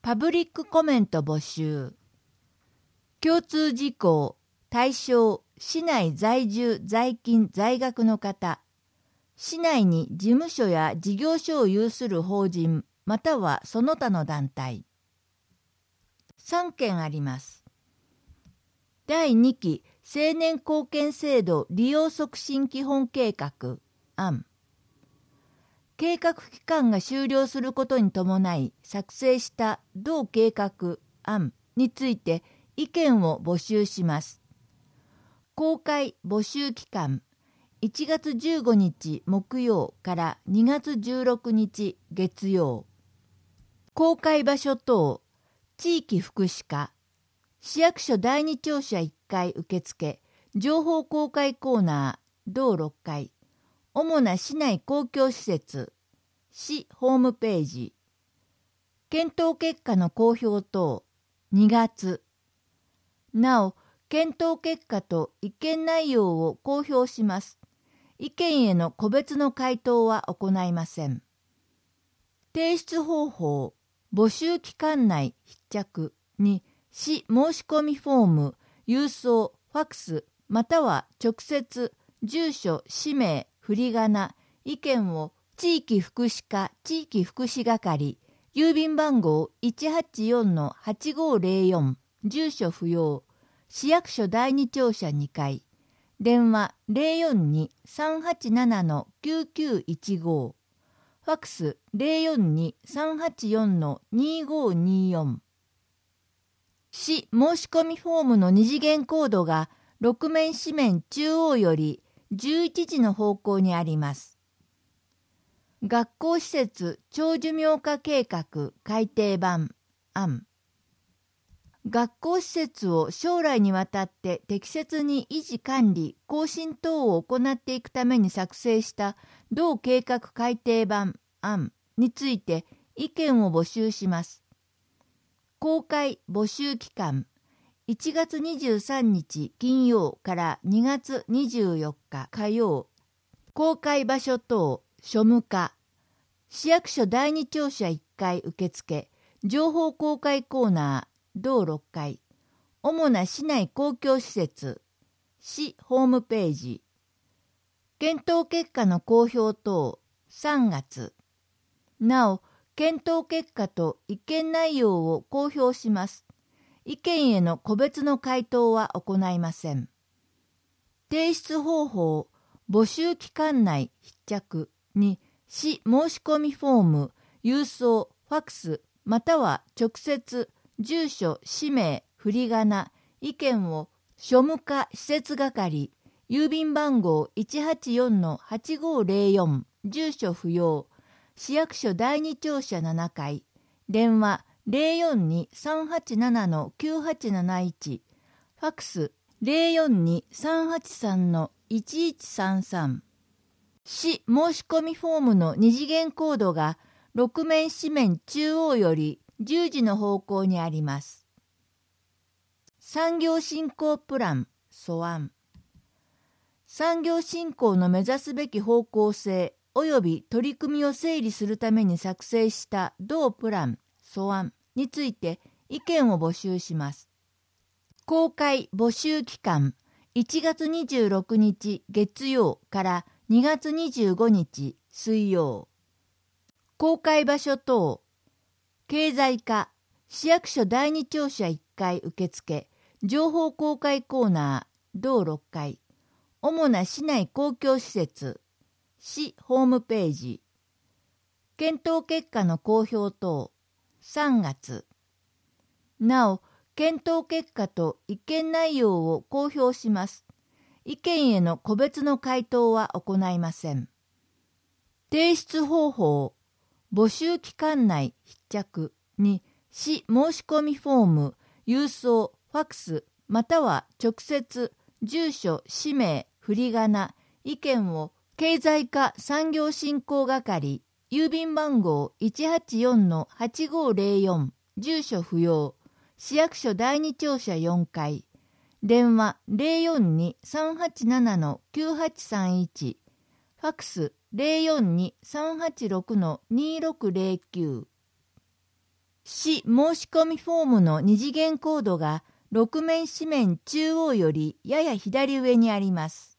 パブリックコメント募集。共通事項、対象、市内在住在勤在学の方。市内に事務所や事業所を有する法人、またはその他の団体。3件あります。第2期青年貢献制度利用促進基本計画案。計画期間が終了することに伴い作成した同計画案について意見を募集します。公開募集期間1月15日木曜から2月16日月曜。公開場所等、地域福祉課、市役所第2庁舎1階受付、情報公開コーナー、同6階、主な市内公共施設、市ホームページ。検討結果の公表等、2月。なお、検討結果と意見内容を公表します。意見への個別の回答は行いません。提出方法、募集期間内必着に市申し込みフォーム、郵送、ファックス、または直接、住所、氏名、振り仮名、意見を地域福祉課地域福祉係、郵便番号 184-8504、住所不要、市役所第2庁舎2階、電話 042-387-9915、ファックス 042-384-2524。市申し込みフォームの二次元コードが6面紙面中央より11時の方向にあります。学校施設長寿命化計画改訂版案。学校施設を将来にわたって適切に維持管理、更新等を行っていくために作成した同計画改訂版案について意見を募集します。公開募集期間1月23日金曜から2月24日火曜。公開場所等、庶務課、市役所第2庁舎1階受付、情報公開コーナー、同6階、主な市内公共施設、市ホームページ。検討結果の公表等、3月。なお、検討結果と意見内容を公表します。意見への個別の回答は行いません。提出方法、募集期間内必着に市申し込みフォーム、郵送、ファックス、または直接、住所、氏名、振り仮名、意見を庶務課施設係、郵便番号 184-8504、住所不要、市役所第2庁舎7階、電話 042-387-9871、ファックス 042-383-1133。市申し込みフォームの二次元コードが6面紙面中央より10時の方向にあります。産業振興プラン素案。産業振興の目指すべき方向性及び取り組みを整理するために作成した同プラン素案について意見を募集します。公開募集期間1月26日月曜から2月25日水曜。公開場所等、経済課、市役所第2庁舎1階受付、情報公開コーナー、同6階、主な市内公共施設、市ホームページ。検討結果の公表等、3月。なお、検討結果と意見内容を公表します。意見への個別の回答は行いません。提出方法、募集期間内必着に市申し込みフォーム、郵送、ファックス、または直接、住所、氏名、振り仮名、意見を経済課産業振興係、郵便番号 184-8504、住所不要、市役所第2庁舎4階、電話 042-387-9831、ファックス 042-386-2609。 申し込みフォームの二次元コードが6面紙面中央よりやや左上にあります。